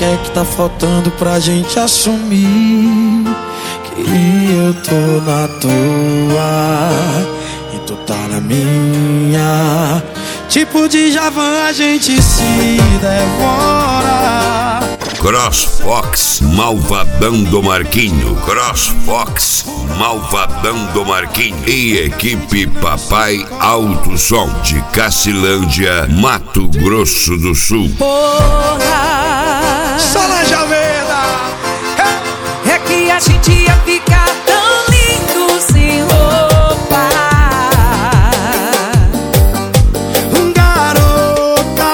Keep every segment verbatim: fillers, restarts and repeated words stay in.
que é que tá faltando pra gente assumir que eu tô na tua e tu tá na minha? Tipo de Javan a gente se devora. CrossFox, malvadão do Marquinho. CrossFox, malvadão do Marquinho. E equipe Papai Alto Som de Cacilândia, Mato Grosso do Sul. Porra, Solange Almeida. é que a gente ia ficar tão lindo sem roupa. Garota,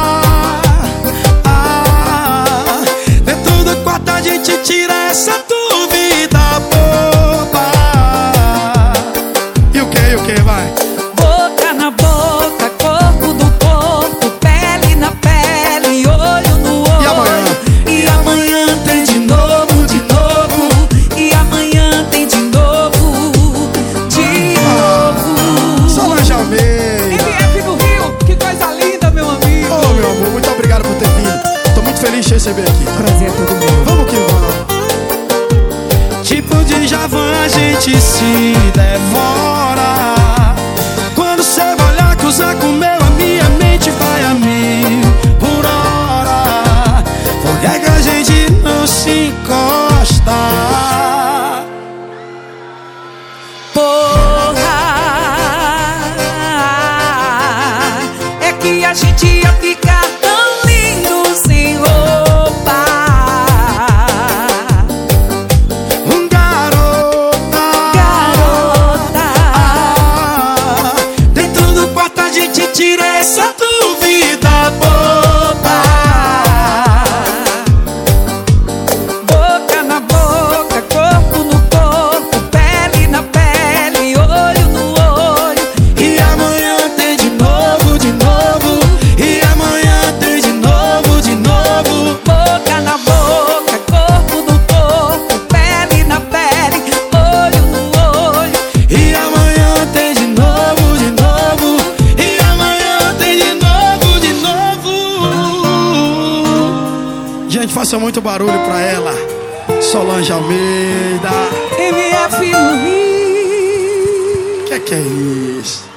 ah, dentro do quarto a gente tira essa dúvida boba. E o que, e o que, vai? Boca na boca, corpo no corpo, pele na pele, olho no olho. E amanhã? E amanhã tem de novo, de novo. E amanhã tem de novo, de novo. Solange Almeida. M F do Rio, que coisa linda, meu amigo. Ô, meu amor, muito obrigado por ter vindo. Tô muito feliz de receber aqui, tá? Prazer é todo meu. Vamos que vamos. Tipo de Javan a gente se devora. Quando cê vai olhar, cruzar com o meu, a minha mente vai a mil por hora. Por que é que a gente não se encosta? Porra, é que a gente ia ficar tão lindo sem roupa. Um garota, Garota, ah, dentro do quarto a gente tira essa dúvida boba. boca na boca, corpo no corpo, pele na pele, olho no olho. E amanhã tem de novo, de novo. E amanhã tem de novo, de novo. Boca na boca, corpo no corpo, pele na pele, olho no olho. E amanhã tem de novo, de novo. E amanhã tem de novo, de novo. Gente, faça muito barulho pra ela, Solange Almeida. M F no Rio. Que que é isso?